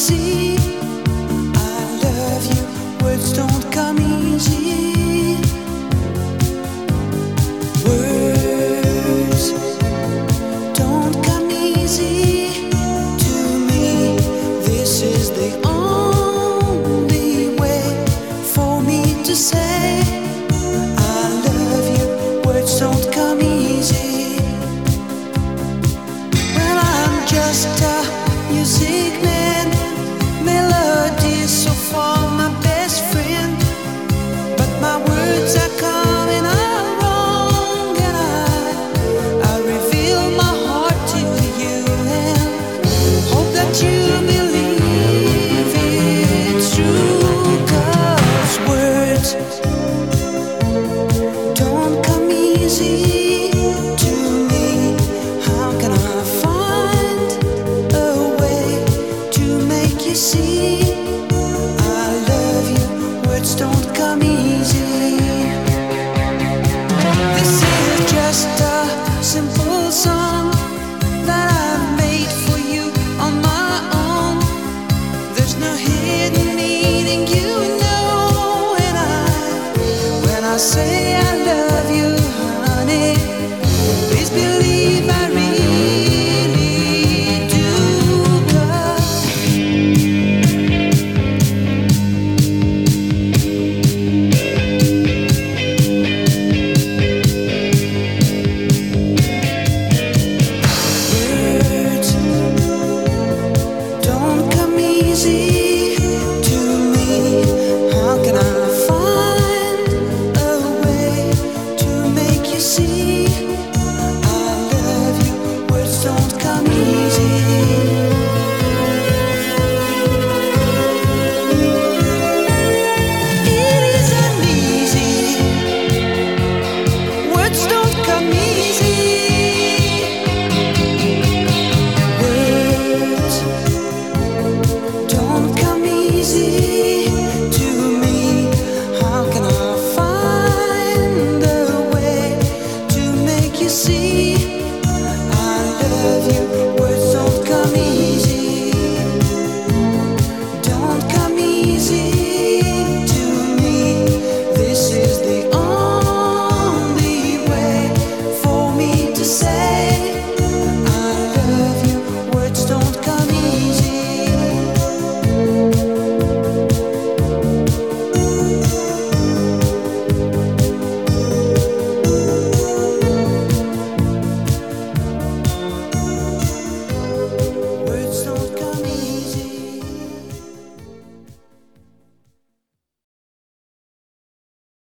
see. I love you, words don't come easy. Words don't come easy to me. This is the only way for me to say I love you. Words don't come easy. Well, I'm just a music man, melodies so far my best friend, but my words are coming out wrong, and I reveal my heart to you and hope that you believe it's true. 'Cause words don't come easy to me. How can I find a way to make you see I love you? Words don't come easy. This is just a simple song